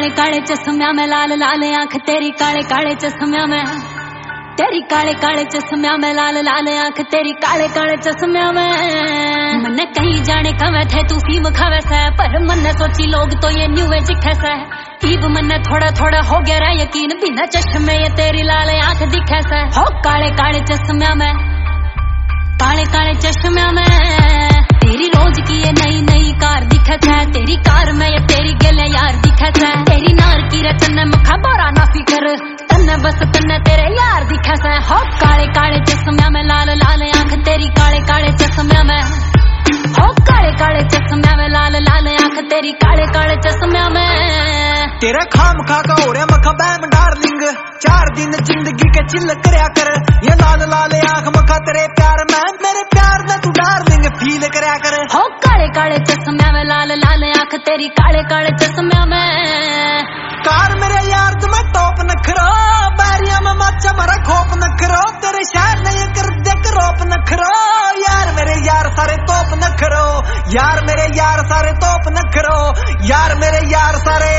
काले काले चश्म्या में लाल लाल आंख तेरी, काले काले चश्म्या में तेरी, काले काले चश्म्या में लाल लाल आंख तेरी, काले काले चश्म्या में। मन्ने कहीं जाने कवे थे तू फीम खावे से, पर मन्ने सोची लोग तो ये न्यू एज कैसे। इब मन्ने थोड़ा थोड़ा हो गया रा यकीन, बिना चश्मे ये तेरी लाल आंख दिखे से। हो काले काले चश्म्या में, काले काले चश्म्या में तेरी रोज की ये नई नई कार दिखे है, तेरी कार में ये तेरी गले यार दिखे है। तेरी नार की रचना मखा बोरा ना फिकर, तन्ने बस तन्ने तेरे यार दिखे है। हो काले काले चश्म्या में लाल लाल आंख तेरी, काले काले चश्म्या में, हो काले काले चश्म्या में लाल लाल आंख तेरी, काले काले चश्म्या में। तेरा खाम खा का हो रहा मखा बैम डार्लिंग, 4 दिन जिंदगी के चिल करया कर। ये लाल लाल आंख मखा तेरे प्यार में, मेरे प्यार में तू डार्लिंग फील करया कर। हो काले काले चश्म्या में लाल लाल आंख तेरी, काले काले चश्म्या में। कार मेरे यार तुम्हें टॉप नखरो, बैरिया में मच्चा मरा खोप नखरो। तेरे शहर ने ये कर दे रोप नखरो, यार मेरे यार सारे तोप नखरो, यार मेरे यार सारे तोप नखरो, यार मेरे यार सारे।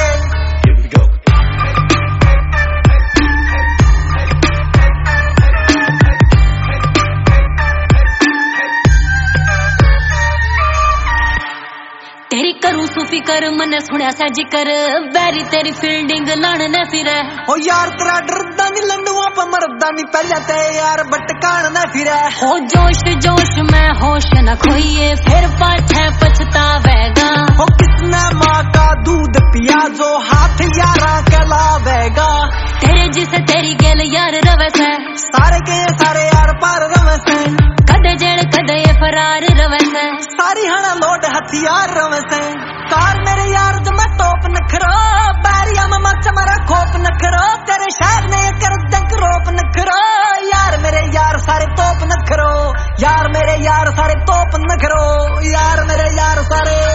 तेरी करूं सूफी कर मने सुनिया सा जिकर, बैरी तेरी फील्डिंग लाने फिरे। ओ यार तेरा डरदा नहीं लंडुआ पर मरदा नहीं, पहले ते यार भटकान न फिरे। हो जोश जोश में होश न खोइए, फिर पाछे पछतावेगा। हो किसने माँ का दूध पिया जो हाथ यारा कलावेगा। तेरे जिसे तेरी गेल यार रवे से, सारे के सारे यार पार रवे से। कदे जेड़ कदे ये फरार रवे से, सारी हना लोड हथियार रवे से। कार मेरे यार तुम्हें टॉप नखरो, बैरिया में मच मरा खोप नखरो। तेरे शहर ने कर दंक रोप नखरो, यार मेरे यार सारे तोप नखरो, यार मेरे यार सारे तोप नखरो, यार मेरे यार सारे।